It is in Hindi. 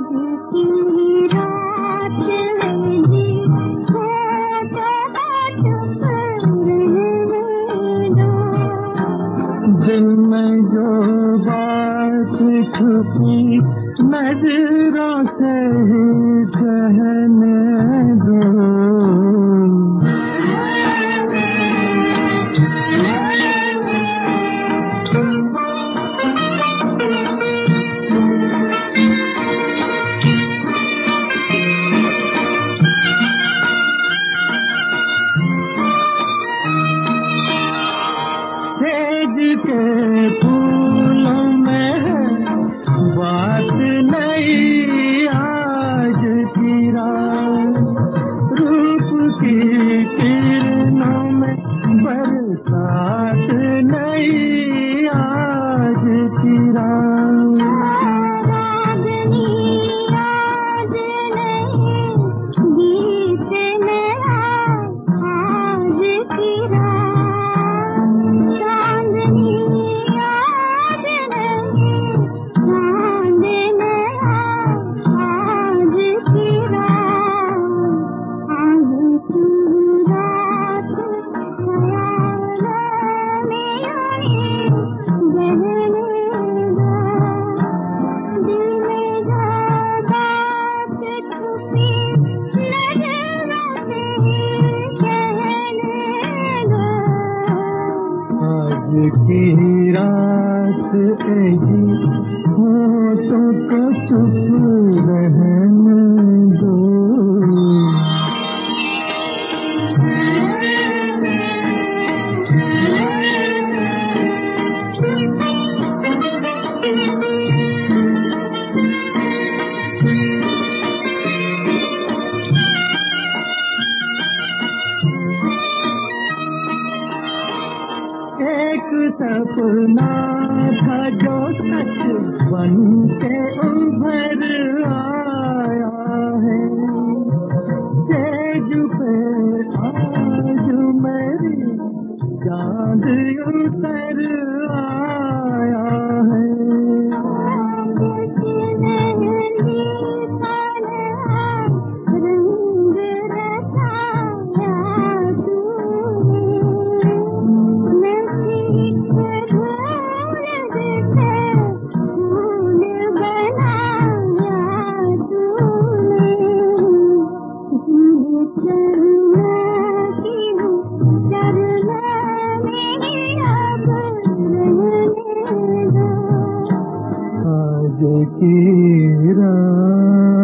दिल में जो बात छुपी नजरों से ही कहने दो। के फूलों में है बात नहीं आज की रात, रूप की किरणों में बरसात नहीं आज की रात। की रात ऐसी हो तो चुप रहने दो। एक सपना था जो सच बन के उभर आया है, तेज पे आज मेरी चांद उतर आया है। आज की रात